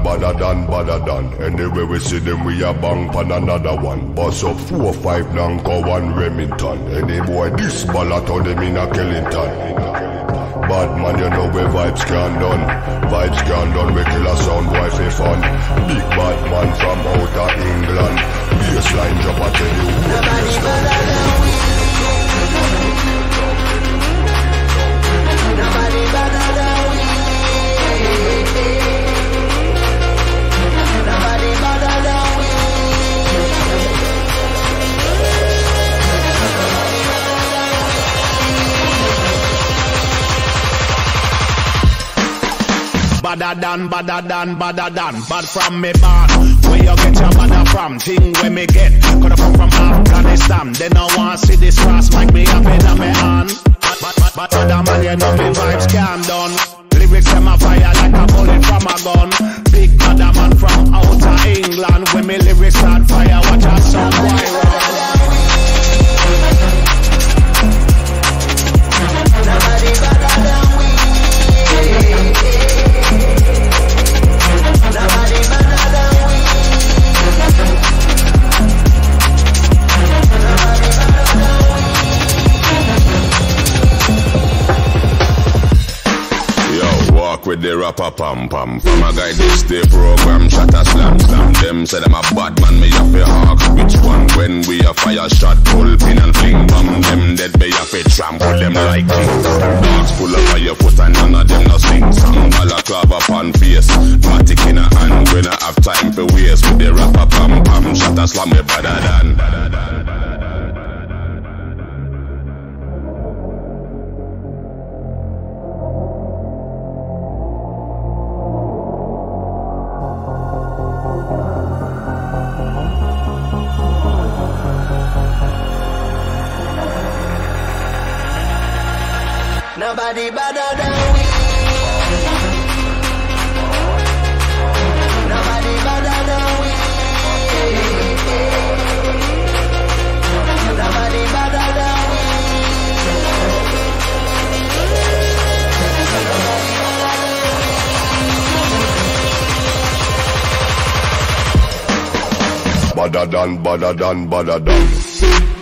badder than. Anyway we see them, we a bang pan another one. Bust up 4 or 5 Nanko, 1 Remington. Any boy this ballot on them in a Kellington. Bad man, you know where vibes can done. Vibes can done, we kill a sound boy for fun. Big bad man from out of England. Baseline drop, I tell you what is done. Nobody better than we. Nobody better than we. Badder than, bad from me born. Where you get your badder from? Thing where me get. Coulda come from Afghanistan. They no want see this grass make me up in my hand. But other man, you know me vibes can done. Lyrics them a fire like a bullet from a gun. Big badder man from outer England. When me lyrics start fire, watch out some boy run. Nobody better than we. Nobody better than we. Nobody better than we. Yo, walk with the rapper pam pam. From a guy this day program, shot a slam. Them say them a bad man, me have a hawk. Which one? When we a fire shot, pull pin and fling bomb. Them dead me have a trample them like king. Dogs full of fire foot and none of them no sing song. Balaclava upon face, matic in a hand. When I have time for waste with the rapper pam pam. Shot a slam me better than. Nobody better than we. Nobody better than we. Nobody better than we. Badder than.